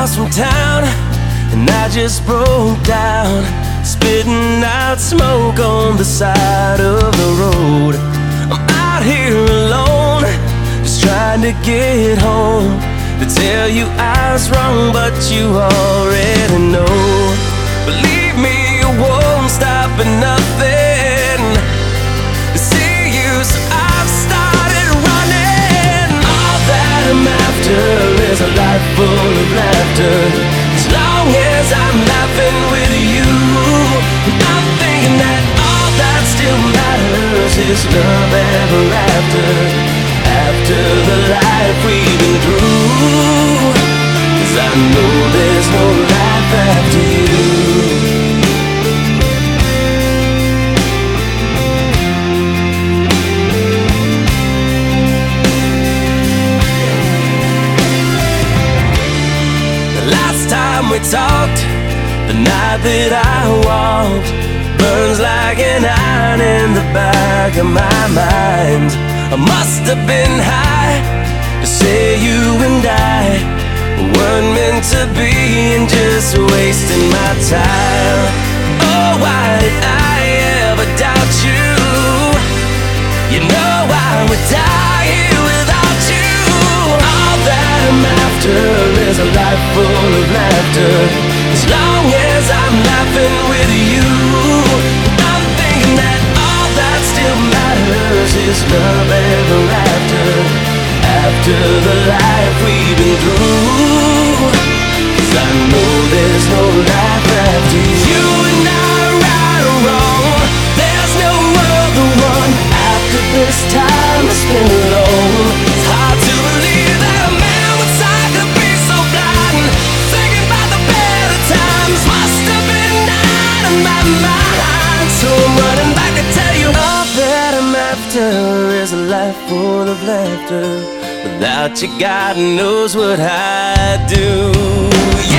across from town, and I just broke down, spitting out smoke on the side of the road. I'm out here alone, just trying to get home, to tell you I was wrong, but you already know. Believe me, you won't stop at nothing to see you, so I've started running. All that I'm after is a life full of laughter, as long as I'm laughing with you. I'm thinking that all that still matters is love ever after, after the life we've been through, 'cause I know there's no life after you. We talked, the night that I walked burns like an iron in the back of my mind. I must have been high to say you and I weren't meant to be, and just wasting my time. Oh, why did I ever doubt you? You know I would die here without you. All that I'm after is a life full of laughter, as long as I'm laughing with you. I'm thinking that all that still matters is love ever after, after the life we've been through, 'cause I know there's no life after you. You and I, right or wrong, there's no other one after this time I spent alone. It's hard to believe that a man with sight could be so blind, thinking about the better times must have been out of my mind. So I'm running back to tell you, all that I'm after is a life full of laughter. Without you, God knows what I'd do.